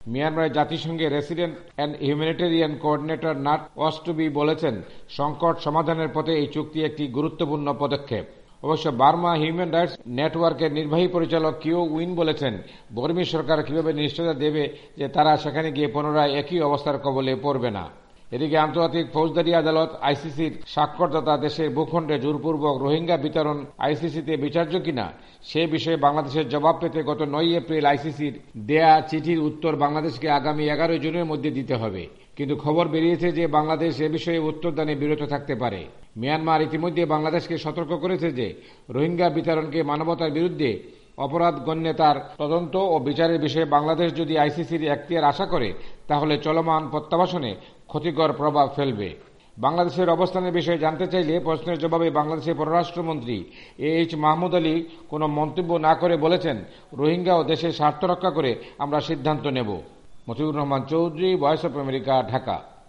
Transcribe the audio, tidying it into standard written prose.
মিয়ানমারের জাতিসংঘের resident and humanitarian coordinator Knut Ostby বলেছেন, সংকট সমাধানের পথে এই চুক্তি একটি গুরুত্বপূর্ণ পদক্ষেপ। অবশ্য বার্মা হিউম্যান রাইটস নেটওয়ার্কের নির্বাহী পরিচালক কিউ উইন বলেছেন, বর্মী সরকার কিভাবে নিশ্চয়তা দেবে যে তারা সেখানে গিয়ে পুনরায় একই অবস্থার কবলে পড়বে না। এদিকে আন্তর্জাতিক ফৌজদারি আদালত আইসিসির স্বাক্ষরদাতা দেশের ভূখণ্ডে জোরপূর্বক রোহিঙ্গা বিতরণ আইসিসিতে বিচার্য কিনা সে বিষয়ে বাংলাদেশের জবাব পেতে গত 9 এপ্রিল আইসিসির দেয়া চিঠির উত্তর বাংলাদেশকে আগামী 11 জুনের মধ্যে দিতে হবে। কিন্তু খবর বেরিয়েছে যে বাংলাদেশ এ বিষয়ে উত্তরদানে বিরত থাকতে পারে। মিয়ানমার ইতিমধ্যে বাংলাদেশকে সতর্ক করেছে যে রোহিঙ্গা বিতরণকে মানবতার বিরুদ্ধে অপরাধ গণ্যে তার তদন্ত ও বিচারের বিষয়ে বাংলাদেশ যদি আইসিসির এখতিয়ার আশা করে তাহলে চলমান প্রত্যাবাসনে ক্ষতিকর প্রভাব ফেলবে। বাংলাদেশের অবস্থানের বিষয়ে জানতে চাইলে প্রশ্নের জবাবে বাংলাদেশের পররাষ্ট্রমন্ত্রী এইচ মাহমুদ আলী কোনো মন্তব্য না করে বলেছেন, রোহিঙ্গা ও দেশের স্বার্থ রক্ষা করে আমরা সিদ্ধান্ত নেব। Motiur Rahman Chowdhury, voice of America, Dhaka.